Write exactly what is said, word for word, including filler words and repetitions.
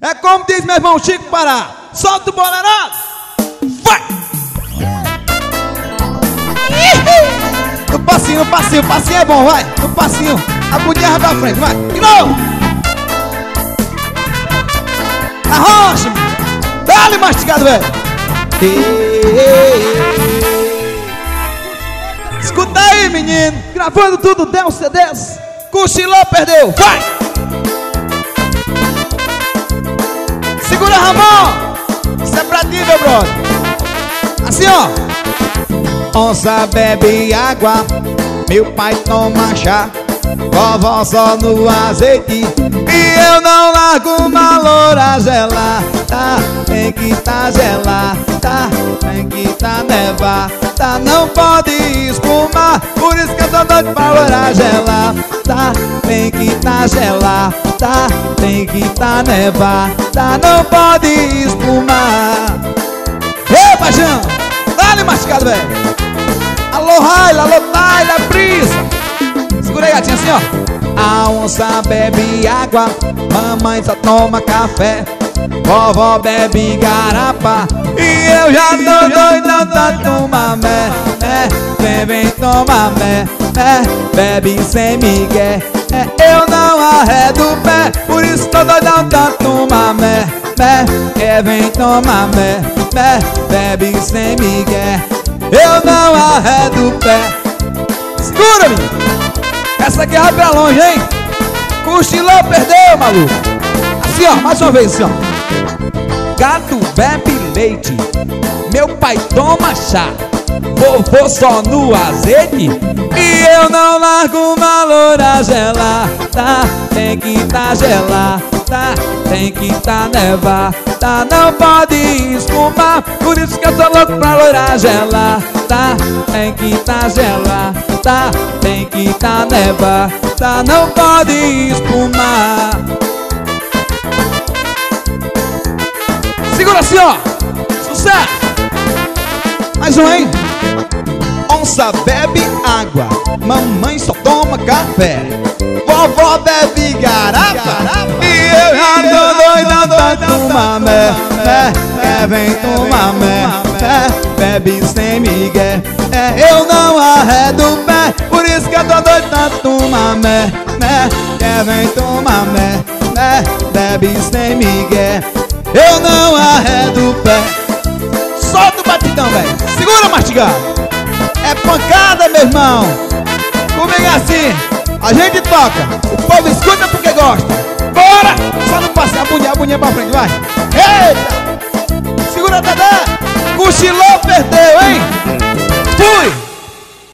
É como diz meu irmão Chico Pará. Solta o boleirado. Vai! No passinho, no passinho, o passinho é bom, vai. No passinho, a bundinha pra frente, vai. De novo. Arrocha, dá-lhe mastigado, velho. Escuta aí, menino. Gravando tudo, deu C Ds. Cochilou, perdeu, vai. Segura, Ramon. Isso é pra ti, meu brother. Assim, ó. Onça bebe água, meu pai toma chá, vovó só no azeite, e eu não largo uma loura gelada. Tem que tá gelada, tem que tá nevada, não pode espumar, por isso que eu sou doido pra loura gelada. Tem que tá gelada, tem que tá nevada, não pode espumar. Ei, paixão, dá-lhe mastigado, velho. Alô, Raila, alô, Taila, brisa. Segura aí, gatinha, assim, ó. A onça bebe água, mamãe só toma café, vovó bebe garapa, e eu já tô doidão pra tomar mé, é, vem, vem tomar mé, é, bebe sem migué, é, eu não arredo o pé, por isso tô doidão pra tomar mé, mé, é, vem tomar mé, mé, bebe sem migué, eu não arredo o pé. Segura-me! Essa aqui vai pra longe, hein? Cochilou, perdeu, maluco. Assim, ó, mais uma vez, assim, ó. Gato bebe leite, meu pai toma chá, vovô só no azeite, e eu não largo uma loura gelada. Tem que tá gelada, tem que tá nevada, não pode espumar, por isso que eu sou louco pra loura gelada. Tem que tá gelada, tem que tá nevada, não pode espumar. Segura assim, ó. Sucesso. Mais um, hein? Onça bebe água, mamãe só toma café, vovó bebe garapa, e eu já tô doidão pra tomar mé, mé, é, vem tomar mé, é, bebe sem migué, é, eu não arredo o pé, por isso que eu tô doido pra tomar mé, mé, é, vem tomar mé, é, bebe sem migué, eu não arredo o pé. Solta o batidão, velho. Segura, mastigado. É pancada, meu irmão. Comigo é assim. A gente toca, o povo escuta porque gosta. Bora! Só não passar a bundinha, a bundinha pra frente, vai. Eita!